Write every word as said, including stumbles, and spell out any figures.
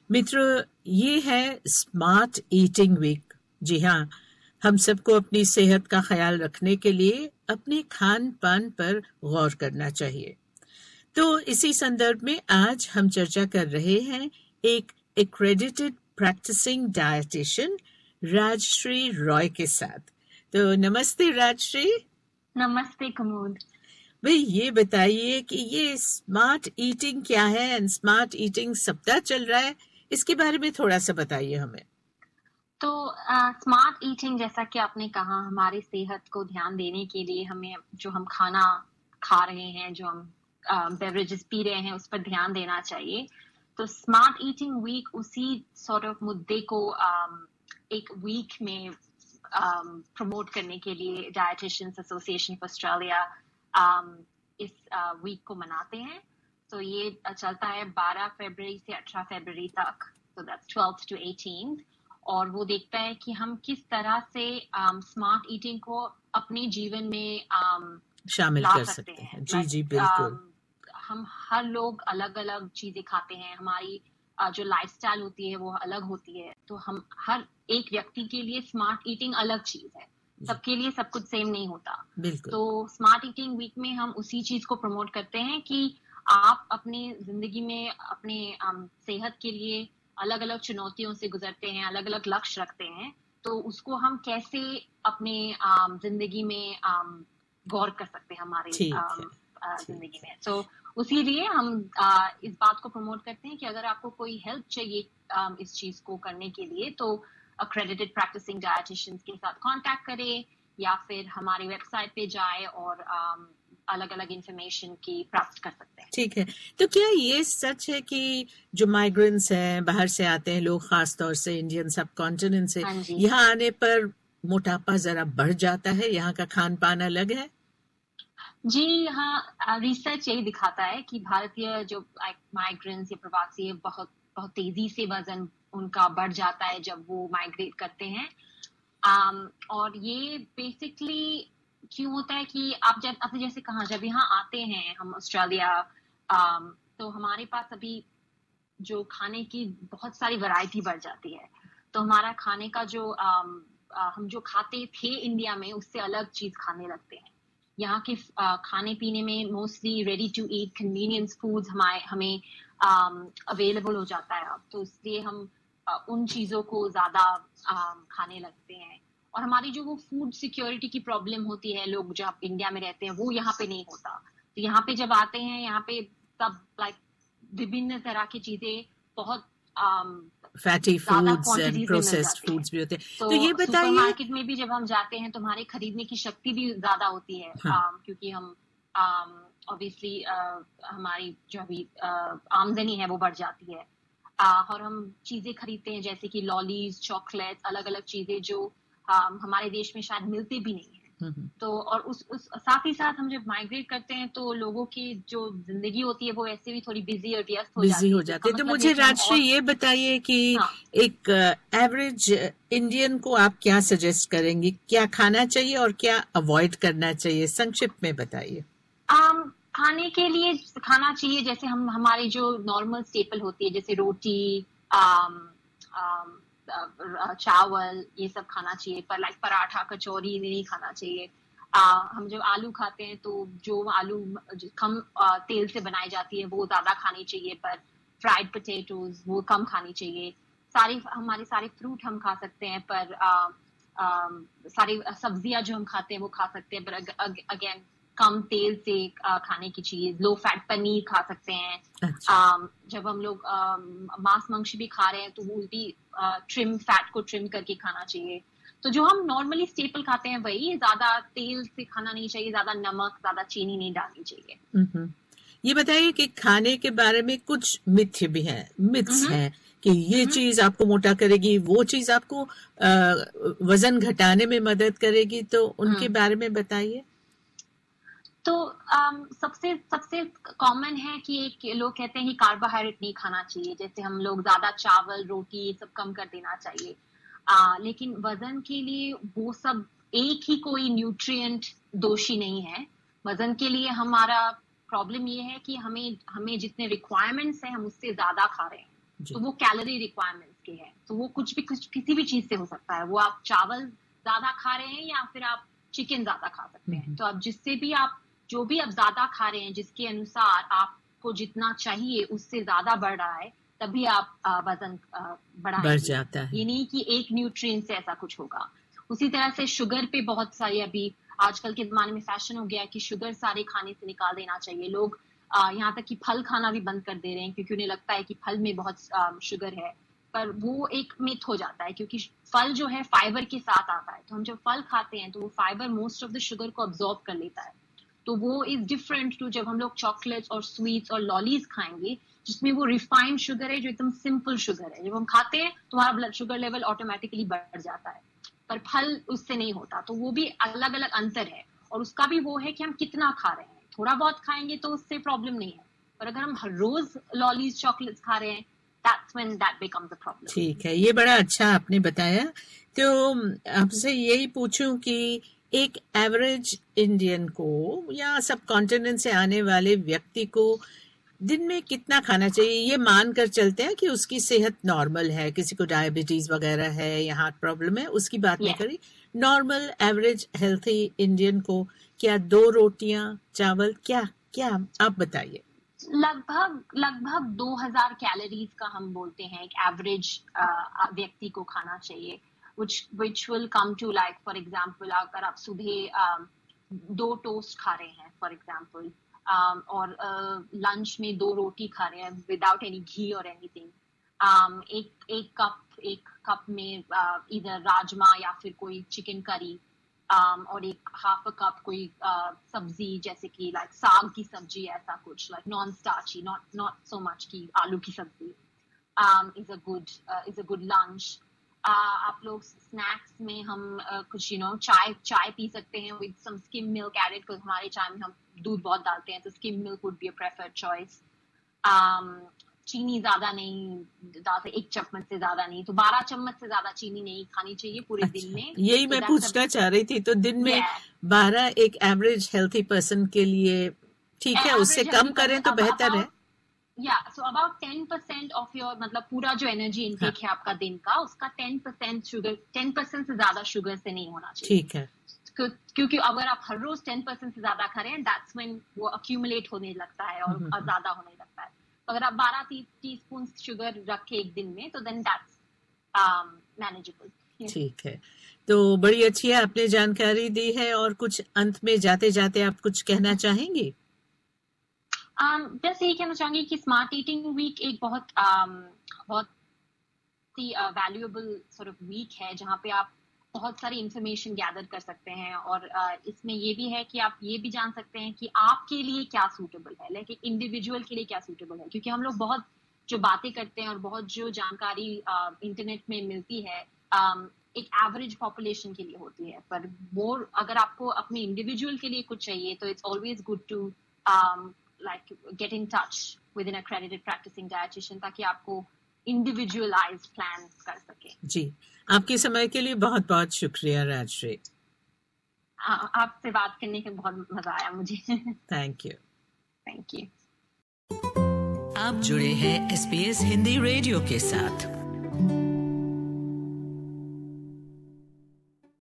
मित्रों, ये है स्मार्ट ईटिंग वीक। जी हाँ, हम सबको अपनी सेहत का ख्याल रखने के लिए अपने खान पान पर गौर करना चाहिए। तो इसी संदर्भ में आज हम चर्चा कर रहे हैं एक accredited practising dietitian Rajshree Roy के साथ। तो नमस्ते राजश्री। नमस्ते कुमुद। भाई ये बताइए कि ये स्मार्ट ईटिंग क्या है एंड स्मार्ट ईटिंग सप्ताह चल रहा है, इसके बारे में थोड़ा सा बताइए हमें। तो स्मार्ट uh, ईटिंग जैसा कि आपने कहा, हमारी सेहत को ध्यान देने के लिए हमें जो हम खाना खा रहे हैं, जो हम बेवरेजेस uh, पी रहे हैं, उस पर ध्यान देना चाहिए। तो स्मार्ट ईटिंग वीक उसी सॉर्ट ऑफ मुद्दे को um, एक वीक में प्रमोट um, करने के लिए डायटिशियंस एसोसिएशन ऑफ ऑस्ट्रेलिया इस वीक uh, को मनाते हैं। तो ये चलता है बारह फरवरी से अठारह फरवरी तक, तो दैट्स ट्वेल्थ टू एटीन्थ। और वो देखता है कि हम किस तरह से स्मार्ट um, ईटिंग को अपने जीवन में um, शामिल कर सकते हैं, हैं। जी जी बिल्कुल। um, हम हर लोग अलग अलग चीजें खाते हैं, हमारी uh, जो लाइफस्टाइल होती है वो अलग होती है। तो हम हर एक व्यक्ति के लिए स्मार्ट ईटिंग अलग चीज है, सबके लिए सब कुछ सेम नहीं होता। तो स्मार्ट ईटिंग वीक में हम उसी चीज को प्रमोट करते हैं कि आप अपनी जिंदगी में अपने um, सेहत के लिए अलग अलग चुनौतियों से गुजरते हैं, अलग अलग लक्ष्य रखते हैं, तो उसको हम कैसे अपने um, जिंदगी में um, गौर कर सकते हैं हमारे um, uh, जिंदगी में। तो so, उसी लिए हम uh, इस बात को प्रमोट करते हैं कि अगर आपको कोई हेल्प चाहिए um, इस चीज को करने के लिए, तो accredited practicing dietitians के साथ कांटेक्ट करें या फिर हमारी वेबसाइट पे जाए और um, अलग अलग इंफॉर्मेशन की प्राप्त कर सकते हैं। ठीक है। तो क्या ये सच है कि जो माइग्रेंट्स हैं, बाहर से आते हैं लोग, खास तौर से इंडियन सब कॉन्टिनेंट से, यहाँ आने पर मोटापा जरा बढ़ जाता है, यहाँ का खान पान अलग है? जी हाँ, रिसर्च यही दिखाता है कि भारतीय जो माइग्रेंट्स या प्रवासी है, बहुत बहुत तेजी से वजन उनका बढ़ जाता है जब वो माइग्रेट करते हैं। um, और ये बेसिकली क्यों होता है कि आप जब आपने जैसे कहा, जब यहाँ आते हैं हम ऑस्ट्रेलिया, um, तो हमारे पास अभी जो खाने की बहुत सारी वैरायटी बढ़ जाती है। तो हमारा खाने का जो um, uh, हम जो खाते थे इंडिया में, उससे अलग चीज खाने लगते हैं। यहाँ के uh, खाने पीने में mostly ready to eat convenience foods हमारे हमें अवेलेबल um, हो जाता है अब, तो इसलिए हम uh, उन चीजों को ज्यादा uh, खाने लगते हैं। और हमारी जो वो फूड सिक्योरिटी की प्रॉब्लम होती है, लोग जो इंडिया में रहते हैं, वो यहाँ पे नहीं होता। तो यहाँ पे जब आते हैं, यहाँ पे सब लाइक विभिन्न तरह की चीजें, बहुत fatty foods and processed foods भी होते हैं। तो, तो ये बताइए, सुपरमार्केट में भी जब हम जाते हैं तो हमारे खरीदने की शक्ति भी ज्यादा होती है। हाँ। um, क्योंकि हम ऑब्वियसली um, uh, हमारी जो अभी uh, आमदनी है वो बढ़ जाती है, uh, और हम चीजें खरीदते हैं जैसे कि लॉलीज, चॉकलेट, अलग अलग चीजें जो um, हमारे देश में शायद मिलते भी नहीं है। तो और उस, उस साथ ही साथ हम जब माइग्रेट करते हैं तो लोगों की जो जिंदगी होती है वो ऐसे भी थोड़ी बिजी और व्यस्त हो जाती है। हो जाती है। तो मुझे राजश्री ये बताइए कि हाँ। एक एवरेज uh, इंडियन को आप क्या सजेस्ट करेंगे, क्या खाना चाहिए और क्या अवॉइड करना चाहिए, संक्षिप्त में बताइए। um, खाने के लिए खाना चाहिए जैसे हम हमारी जो नॉर्मल स्टेपल होती है, जैसे रोटी, um, um, चावल, ये सब खाना चाहिए, पर लाइक पराठा, कचौरी नहीं खाना चाहिए। आ, हम जब आलू खाते हैं तो जो आलू कम आ, तेल से बनाई जाती है वो ज्यादा खानी चाहिए, पर फ्राइड पोटैटोज वो कम खानी चाहिए। सारी हमारे सारे फ्रूट हम खा सकते हैं, पर आ, आ, सारी सब्जियां जो हम खाते हैं वो खा सकते हैं, पर अगेन कम तेल से आ, खाने की चीज। लो फैट पनीर खा सकते हैं। अच्छा। आ, जब हम लोग मांस मांस भी खा रहे हैं तो वो भी ट्रिम फैट को ट्रिम करके खाना चाहिए। तो जो हम नॉर्मली स्टेपल खाते हैं वही, ज्यादा तेल से खाना नहीं चाहिए, ज्यादा नमक, ज्यादा चीनी नहीं डालनी चाहिए। ये बताइए कि खाने के बारे में कुछ मिथ्य भी हैं, मिथ्स हैं कि ये चीज आपको मोटा करेगी, वो चीज आपको आ, वजन घटाने में मदद करेगी, तो उनके बारे में बताइए। तो um, सबसे सबसे कॉमन है कि एक लोग कहते हैं कि कार्बोहाइड्रेट नहीं खाना चाहिए, जैसे हम लोग ज्यादा चावल, रोटी ये सब कम कर देना चाहिए। आ, लेकिन वजन के लिए वो सब एक ही कोई न्यूट्रिएंट दोषी नहीं है। वजन के लिए हमारा प्रॉब्लम ये है कि हमें हमें जितने रिक्वायरमेंट्स हैं हम उससे ज्यादा खा रहे हैं। तो वो कैलोरी रिक्वायरमेंट्स के हैं, तो वो कुछ भी कुछ किसी भी चीज से हो सकता है। वो आप चावल ज्यादा खा रहे हैं या फिर आप चिकन ज्यादा खा सकते हैं। तो अब जिससे भी आप जो भी आप ज्यादा खा रहे हैं, जिसके अनुसार आपको जितना चाहिए उससे ज्यादा बढ़ रहा है, तभी आप वजन बढ़ाएंगे। बढ़ जाता है। ये नहीं कि एक न्यूट्रिएंट से ऐसा कुछ होगा। उसी तरह से शुगर पे बहुत सारी अभी आजकल के जमाने में फैशन हो गया है कि शुगर सारे खाने से निकाल देना चाहिए। लोग यहाँ तक कि फल खाना भी बंद कर दे रहे हैं क्योंकि उन्हें लगता है कि फल में बहुत शुगर है, पर वो एक मिथ हो जाता है क्योंकि फल जो है फाइबर के साथ आता है। तो हम जब फल खाते हैं तो वो fibre most of the sugar को अब्सॉर्ब कर लेता है। तो वो इज डिफरेंट टू जब हम लोग चॉकलेट्स और स्वीट्स और लॉलीज खाएंगे जिसमें वो रिफाइंड शुगर है, जो एकदम सिंपल शुगर है। जब हम खाते हैं तो हमारा ब्लड शुगर लेवल ऑटोमेटिकली बढ़ जाता है, पर फल उससे नहीं होता। तो वो भी अलग अलग अंतर है, और उसका भी वो है कि हम कितना खा रहे हैं। थोड़ा बहुत खाएंगे तो उससे प्रॉब्लम नहीं है, पर अगर हम हर रोज लॉलीज चॉकलेट्स खा रहे हैं, that's when that becomes a problem. ठीक है, ये बड़ा अच्छा आपने बताया। तो आपसे यही पूछूं कि एक एवरेज इंडियन को या सब कॉन्टिनेंट से आने वाले व्यक्ति को दिन में कितना खाना चाहिए? ये मान कर चलते हैं कि उसकी सेहत नॉर्मल है, किसी को डायबिटीज वगैरह है या हार्ट प्रॉब्लम है, उसकी बात नहीं करी। नॉर्मल एवरेज हेल्थी इंडियन को क्या दो रोटियां चावल, क्या क्या आप बताइए। लगभग लगभग दो हज़ार कैलोरीज का हम बोलते हैं एक एवरेज व्यक्ति को खाना चाहिए, which which will come to like for example अगर आप सुबह uh, दो टोस्ट खा रहे हैं फॉर एग्जांपल, um, और लंच uh, में दो रोटी खा रहे हैं विदाउट एनी घी और एनीथिंग, um, एक एक कप एक कप में इधर uh, राजमा या फिर कोई चिकन करी, Um, और एक हाफ अ कप कोई uh, सब्जी जैसे कि लाइक साग की सब्जी, ऐसा कुछ like non starchy, not not so much की आलू की सब्जी is a good is a good lunch. आप लोग स्नैक्स में हम uh, कुछ यू नो चाय चाय पी सकते हैं with some skim milk added, because हमारे चाय में हम दूध बहुत डालते हैं, तो skim milk would be a preferred choice. चीनी ज्यादा नहीं डालते, एक चम्मच से ज्यादा नहीं, तो बारह चम्मच से ज्यादा चीनी नहीं खानी चाहिए पूरे अच्छा, दिन में। यही तो मैं पूछना चाह रही थी। तो दिन में बारह एक एवरेज हेल्थी पर्सन के लिए ठीक है, उससे कम करें तो बेहतर है। या so about ten percent of your मतलब पूरा जो एनर्जी इनटेक हाँ. है आपका दिन का, उसका ten percent sugar, ten percent से ज्यादा शुगर से नहीं होना चाहिए। ठीक है, क्योंकि अगर आप हर रोज टेन परसेंट से ज्यादा खा रहे हैं, दैट्स व्हेन वो अक्यूमुलेट होने लगता है और ज्यादा होने लगता है। अगर आप बारह टी स्पून शुगर रखे एक दिन में, तो देन दैट्स मैनेजेबल। ठीक है, तो बड़ी अच्छी है, आपने जानकारी दी है। और कुछ अंत में जाते जाते आप कुछ कहना चाहेंगे? um, बस यही कहना चाहूंगी कि स्मार्ट ईटिंग वीक एक बहुत um, बहुत ही वैल्यूएबल सॉर्ट ऑफ वीक है, जहाँ पे आप बहुत सारी इंफॉर्मेशन गैदर कर सकते हैं, और uh, इसमें ये भी है कि आप ये भी जान सकते हैं कि आपके लिए क्या सूटेबल है, लाइक एक इंडिविजुअल के लिए क्या सूटेबल है। क्योंकि हम लोग बहुत जो बातें करते हैं और बहुत जो जानकारी इंटरनेट uh, में मिलती है um, एक एवरेज पॉपुलेशन के लिए होती है, पर मोर अगर आपको अपने इंडिविजुअल के लिए कुछ चाहिए तो it's always good to like get in touch with an accredited practising dietitian, ताकि आपको इंडिविजुअलाइज्ड प्लान कर सके। जी, आपके समय के लिए बहुत बहुत शुक्रिया राजश्री। आपसे बात करने के बहुत मजा आया मुझे। Thank you. Thank you. आप जुड़े हैं S B S Hindi radio के साथ।